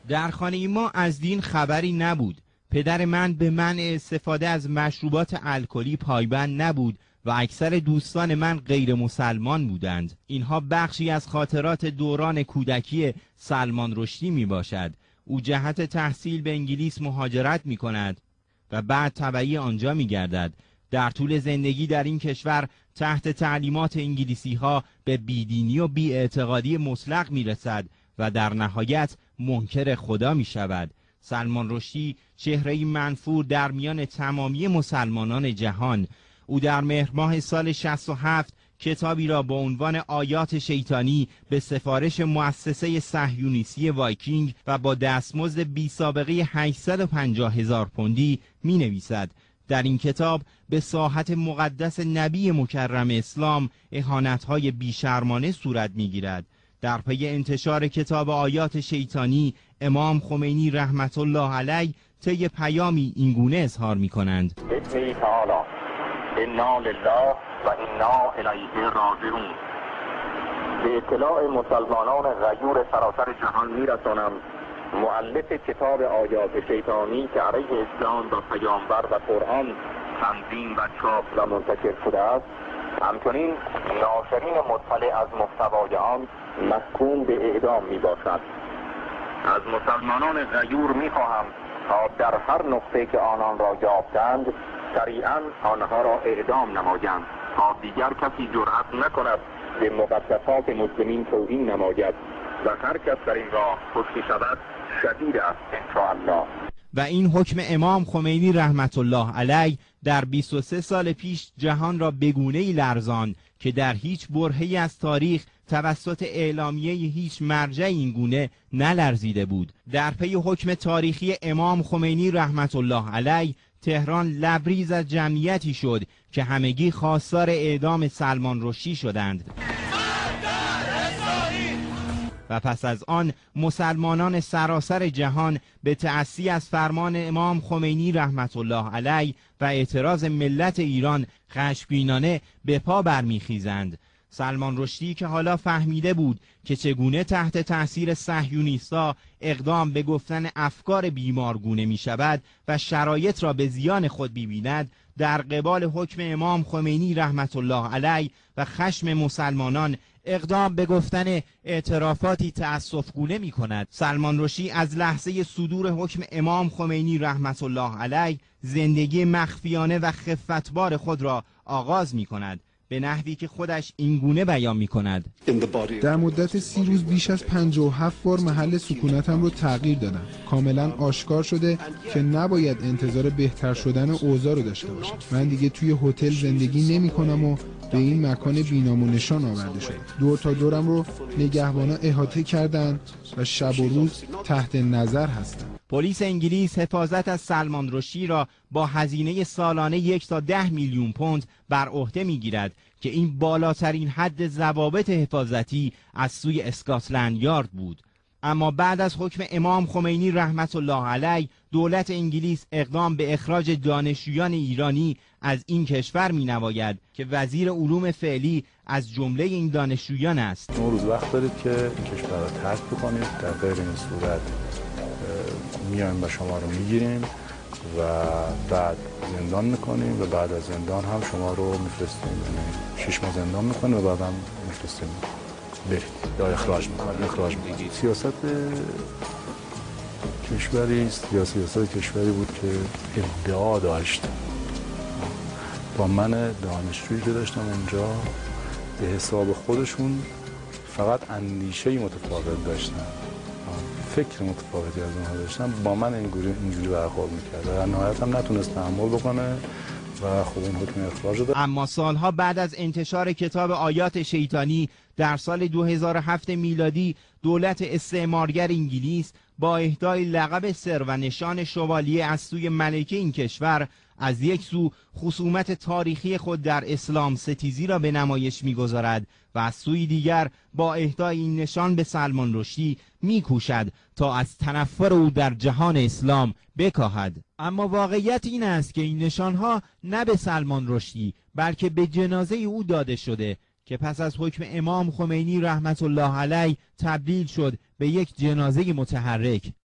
در خانه ما از دین خبری نبود. پدر من به منع استفاده از مشروبات الکلی پایبند نبود و اکثر دوستان من غیر مسلمان بودند. اینها بخشی از خاطرات دوران کودکی سلمان رشدی می باشد. او جهت تحصیل به انگلیس مهاجرت می کند و بعد تبعی آنجا می گردد. در طول زندگی در این کشور تحت تعلیمات انگلیسی ها به بیدینی و بی‌اعتقادی مطلق می رسد و در نهایت منکر خدا می شود. سلمان رشدی چهره‌ای منفور در میان تمامی مسلمانان جهان. او در مهر ماه سال 67 کتابی را با عنوان آیات شیطانی به سفارش مؤسسه صهیونیستی وایکینگ و با دستمزد بی سابقه 850,000 پوندی می نویسد. در این کتاب به ساحت مقدس نبی مکرم اسلام اهانت‌های بیشرمانه صورت می‌گیرد. در پی انتشار کتاب آیات شیطانی، امام خمینی رحمت الله علیه طی پیامی اینگونه اظهار می‌کنند: بسم تعالی انا لله و انا الیه راجعون. به اطلاع مسلمانان غیور سراسر جهان می‌رسانم مؤلف کتاب آیات شیطانی که علیه اسلام و پیامبر و قرآن تنظیم و چاپ و منتشر شده است، همچنین ناشرین مطلع از محتوای آن محکوم به اعدام می باشد. از مسلمانان غیور می خواهم تا در هر نقطه که آنان را یافتند سریعا آنها را اعدام نمایند تا دیگر کسی جرأت نکند به مقدسات مسلمین توهین نماید و هر کس در این راه کشته شود شدید است انشاءالله. و این حکم امام خمینی رحمت الله علیه در 23 سال پیش جهان را به گونه‌ای لرزاند که در هیچ برهه‌ای از تاریخ توسط اعلامیه هیچ مرجع این گونه نلرزیده بود. در پی حکم تاریخی امام خمینی رحمت الله علیه تهران لبریز از جمعیتی شد که همگی خواستار اعدام سلمان رشدی شدند. و پس از آن مسلمانان سراسر جهان به تأسی از فرمان امام خمینی رحمت الله علیه و اعتراض ملت ایران خشمگینانه به پا برمیخیزند. سلمان رشدی که حالا فهمیده بود که چگونه تحت تأثیر صهیونیست‌ها اقدام به گفتن افکار بیمارگونه می شود و شرایط را به زیان خود بیند، در قبال حکم امام خمینی رحمت الله علیه و خشم مسلمانان اقدام به گفتن اعترافاتی تأسفگونه می کند. سلمان رشدی از لحظه صدور حکم امام خمینی رحمت الله علیه زندگی مخفیانه و خفتبار خود را آغاز می کند، به نحوی که خودش اینگونه بیان می کند: در مدت 30 روز بیش از 57 بار محل سکونتم رو تغییر دادم. کاملا آشکار شده که نباید انتظار بهتر شدن اوضاع رو داشته باشم. من دیگه توی هتل زندگی نمی کنم و به این مکان بینام و نشان آورده شدم. دور تا دورم رو نگهبانا احاطه کردن و شب و روز تحت نظر هستم. پلیس انگلیس حفاظت از سلمان رشدی را با هزینه سالانه 1 تا 10 میلیون پوند بر عهده میگیرد که این بالاترین حد ضوابط حفاظتی از سوی اسکاتلند یارد بود. اما بعد از حکم امام خمینی رحمت الله علیه دولت انگلیس اقدام به اخراج دانشجویان ایرانی از این کشور می نماید که وزیر علوم فعلی از جمله این دانشجویان است. 9 روز وقت دارید که این کشور را ترک بکنید، در غیر این صورت میایم و شما رو میگیریم و بعد زندان میکنیم و بعد از زندان هم شما رو میفرستیم، یعنی 6 ماه زندان میکنیم و بعد هم میفرستیم برید یا اخراج میکنیم. سیاست کشوری است یا سیاست کشوری بود که ادعا داشت. با من دانشجویی که داشتم اونجا به حساب خودشون فقط اندیشه متفاوت داشتن، فکر متفاوتی از اونها داشتن، با من اینجوری برخورد میکرد و در نهایت هم نتونست تحمل بکنه و خب این حکم اخراج داد. اما سالها بعد از انتشار کتاب آیات شیطانی در سال 2007 میلادی دولت استعمارگر انگلیس با اهدای لقب سر و نشان شوالیه از سوی ملکه این کشور از یک سو خصومت تاریخی خود در اسلام ستیزی را به نمایش می‌گذارد و از سوی دیگر با اهدای این نشان به سلمان رشدی می‌کوشد تا از تنفر او در جهان اسلام بکاهد. اما واقعیت این است که این نشانها نه به سلمان رشدی بلکه به جنازه او داده شده که پس از حکم امام خمینی رحمت الله علیه تبدیل شد به یک جنازه متحرک.